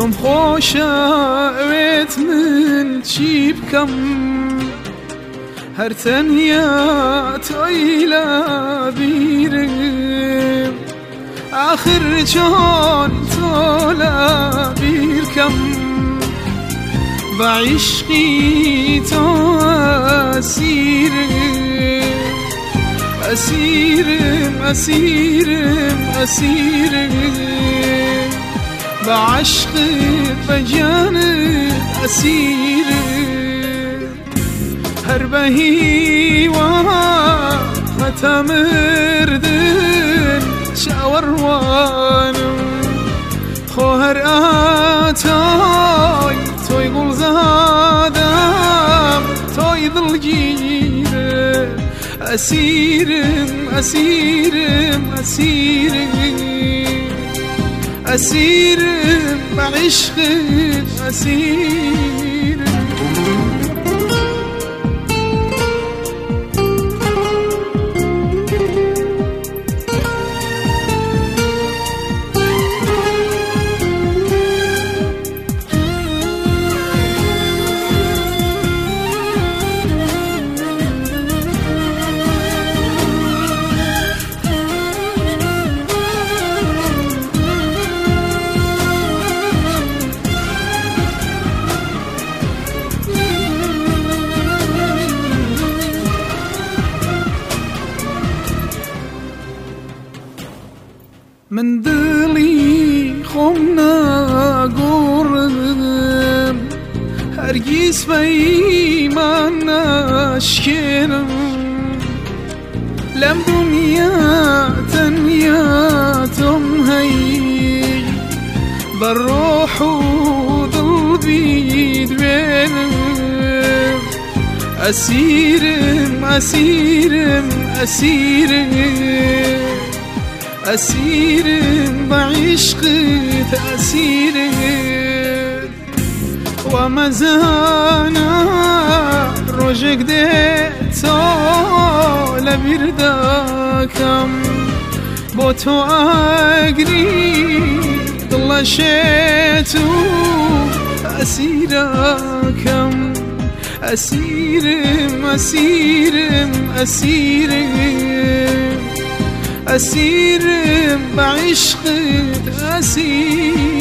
تم خوشاوت من چی بکم هر تنیا تویلا بیرم آخر چون تولا بیرکم و عشقی تو اسیرم اسیرم با عشقت و جانت اسیرم هر بهی و ختمردن شاوروانم خوهر آتای توی گل زادم توی دل گیره اسیرم اسیرم با عشقت اسیرم من دلی خم نگورم هرگز پیمان نشکنم لم دنیا تنیاتم هی بر روح و دل بیدوینم اسیرم اسیرم با عشقت اسیرم و مزانا روشک ده تو لبیردکم با تو اگری دلشتو اسیرکم اسیرم اسیرم با عشقت اسیر